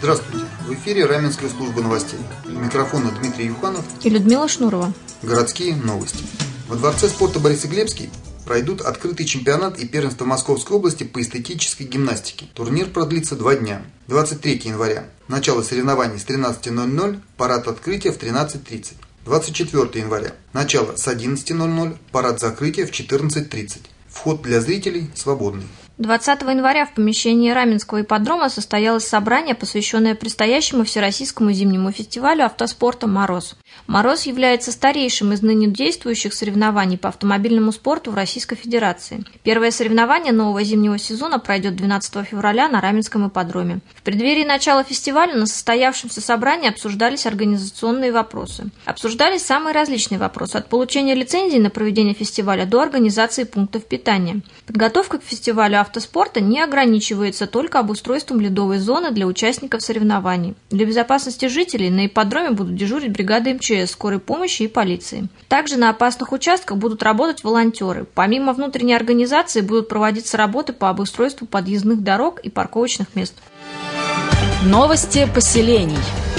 Здравствуйте! В эфире Раменская служба новостей. У микрофона Дмитрий Юханов и Людмила Шнурова. Городские новости. Во Дворце спорта Борисоглебский пройдут открытый чемпионат и первенство Московской области по эстетической гимнастике. Турнир продлится 2 дня. 23 января. Начало соревнований с 13:00, парад открытия в 13:30. 24 января. Начало с 11:00, парад закрытия в 14:30. Вход для зрителей свободный. 20 января в помещении Раменского ипподрома состоялось собрание, посвященное предстоящему Всероссийскому зимнему фестивалю автоспорта «Мороз». «Мороз» является старейшим из ныне действующих соревнований по автомобильному спорту в Российской Федерации. Первое соревнование нового зимнего сезона пройдет 12 февраля на Раменском ипподроме. В преддверии начала фестиваля на состоявшемся собрании обсуждались организационные вопросы. Обсуждались самые различные вопросы, от получения лицензии на проведение фестиваля до организации пунктов питания. Подготовка к фестивалю автоспорта не ограничивается только обустройством ледовой зоны для участников соревнований. Для безопасности жителей на ипподроме будут дежурить бригады МЧС, скорой помощи и полиции. Также на опасных участках будут работать волонтеры. Помимо внутренней организации будут проводиться работы по обустройству подъездных дорог и парковочных мест. Новости поселений.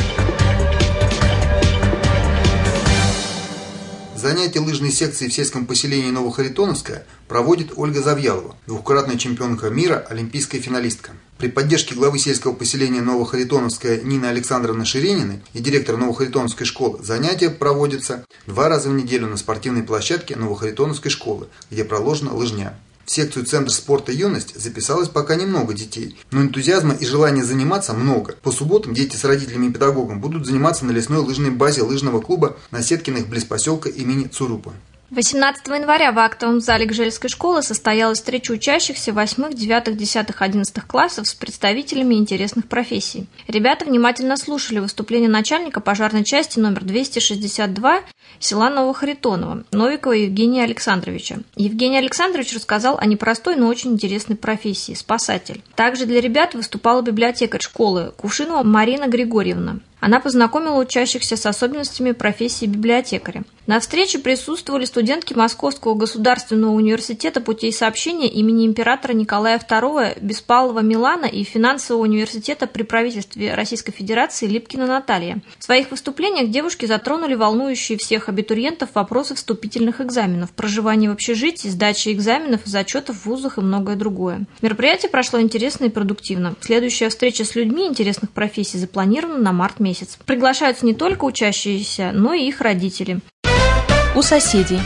Занятия лыжной секции в сельском поселении Новохаритоновское проводит Ольга Завьялова, двукратная чемпионка мира, олимпийская финалистка. При поддержке главы сельского поселения Новохаритоновское Нины Александровны Ширениной и директора Новохаритоновской школы занятия проводятся 2 раза в неделю на спортивной площадке Новохаритоновской школы, где проложена лыжня. В секцию Центр спорта «Юность» записалось пока немного детей, но энтузиазма и желания заниматься много. По субботам дети с родителями и педагогом будут заниматься на лесной лыжной базе лыжного клуба на Сеткиных близ поселка имени Цурупа. 18 января в актовом зале Гжельской школы состоялась встреча учащихся 8, 9, 10, 11 классов с представителями интересных профессий. Ребята внимательно слушали выступление начальника пожарной части номер 262 села Новохаритоново Новикова Евгения Александровича. Евгений Александрович рассказал о непростой, но очень интересной профессии – спасатель. Также для ребят выступала библиотекарь школы Кувшинова Марина Григорьевна. Она познакомила учащихся с особенностями профессии библиотекаря. На встрече присутствовали студентки Московского государственного университета путей сообщения имени императора Николая II Беспалова Милана и финансового университета при правительстве Российской Федерации Липкина Наталья. В своих выступлениях девушки затронули волнующие всех абитуриентов вопросы вступительных экзаменов, проживания в общежитии, сдачи экзаменов и зачетов в вузах и многое другое. Мероприятие прошло интересно и продуктивно. Следующая встреча с людьми интересных профессий запланирована на март месяц. Приглашаются не только учащиеся, но и их родители. У соседей.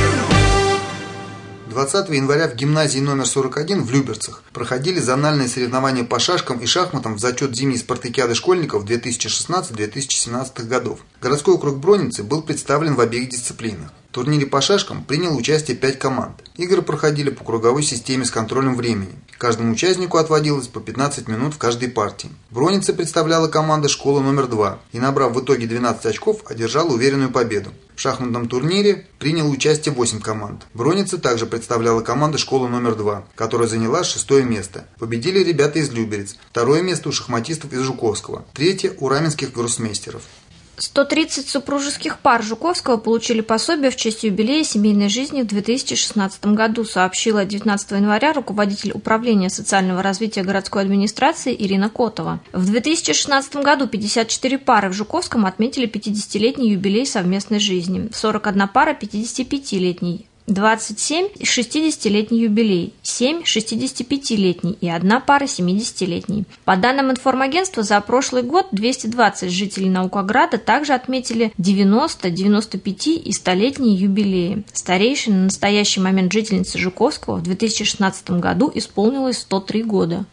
20 января в гимназии номер 41 в Люберцах проходили зональные соревнования по шашкам и шахматам в зачет зимней спартакиады школьников 2016-2017 годов. Городской округ Бронницы был представлен в обеих дисциплинах. В турнире по шашкам приняло участие 5 команд. Игры проходили по круговой системе с контролем времени. Каждому участнику отводилось по 15 минут в каждой партии. Бронница представляла команда школы номер 2 и, набрав в итоге 12 очков, одержала уверенную победу. В шахматном турнире приняло участие 8 команд. Бронница также представляла команда школы номер 2, которая заняла 6-е место. Победили ребята из Люберец, 2-е место у шахматистов из Жуковского, 3-е у раменских гроссмейстеров. 130 супружеских пар Жуковского получили пособие в честь юбилея семейной жизни в 2016 году, сообщила 19 января руководитель управления социального развития городской администрации Ирина Котова. В 2016 году 54 пары в Жуковском отметили 50-летний юбилей совместной жизни, 41 пара 55-летний. 27 – 60-летний юбилей, 7 – 65-летний и 1 пара 70-летний. По данным информагентства, за прошлый год 220 жителей Наукограда также отметили 90, 95 и 100-летние юбилеи. Старейшей на настоящий момент жительнице Жуковского в 2016 году исполнилось 103 года.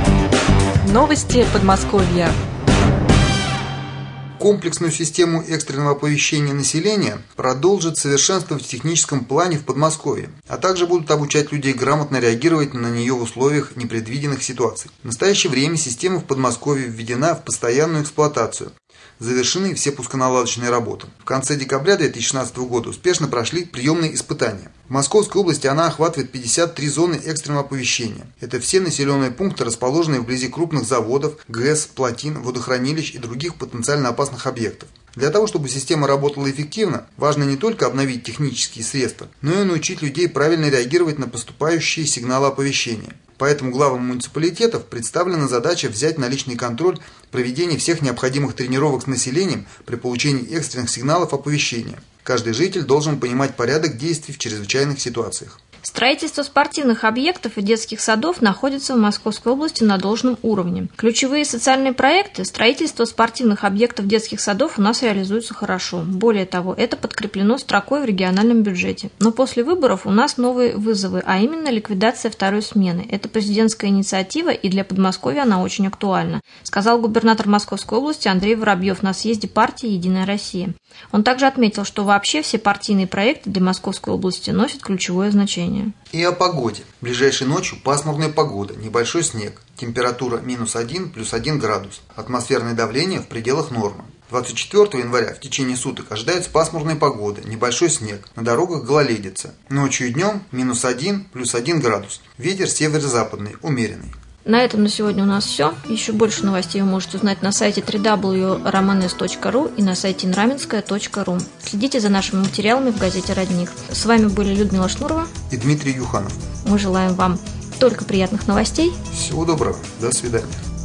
Новости Подмосковья. Комплексную систему экстренного оповещения населения продолжат совершенствовать в техническом плане в Подмосковье, а также будут обучать людей грамотно реагировать на нее в условиях непредвиденных ситуаций. В настоящее время система в Подмосковье введена в постоянную эксплуатацию. Завершены все пусконаладочные работы. В конце декабря 2016 года успешно прошли приемные испытания. В Московской области она охватывает 53 зоны экстренного оповещения. Это все населенные пункты, расположенные вблизи крупных заводов, ГЭС, плотин, водохранилищ и других потенциально опасных объектов. Для того, чтобы система работала эффективно, важно не только обновить технические средства, но и научить людей правильно реагировать на поступающие сигналы оповещения. Поэтому главам муниципалитетов представлена задача взять на личный контроль проведение всех необходимых тренировок с населением при получении экстренных сигналов оповещения. Каждый житель должен понимать порядок действий в чрезвычайных ситуациях. Строительство спортивных объектов и детских садов находится в Московской области на должном уровне. Ключевые социальные проекты строительства спортивных объектов детских садов у нас реализуются хорошо. Более того, это подкреплено строкой в региональном бюджете. Но после выборов у нас новые вызовы, а именно ликвидация второй смены. Это президентская инициатива, и для Подмосковья она очень актуальна, сказал губернатор Московской области Андрей Воробьев на съезде партии «Единая Россия». Он также отметил, что вообще все партийные проекты для Московской области носят ключевое значение. И о погоде. Ближайшей ночью пасмурная погода, небольшой снег. Температура -1 +1 градус. Атмосферное давление в пределах нормы. 24 января в течение суток ожидается пасмурная погода, небольшой снег. На дорогах гололедица. Ночью и днем -1 +1 градус. Ветер северо-западный, умеренный. На этом на сегодня у нас все. Еще больше новостей вы можете узнать на сайте www.romanes.ru и на сайте nramenskaya.ru. Следите за нашими материалами в газете «Родник». С вами были Людмила Шнурова и Дмитрий Юханов. Мы желаем вам только приятных новостей. Всего доброго. До свидания.